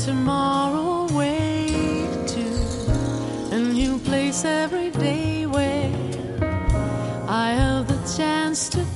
tomorrow away to a new place every day where I have the chance to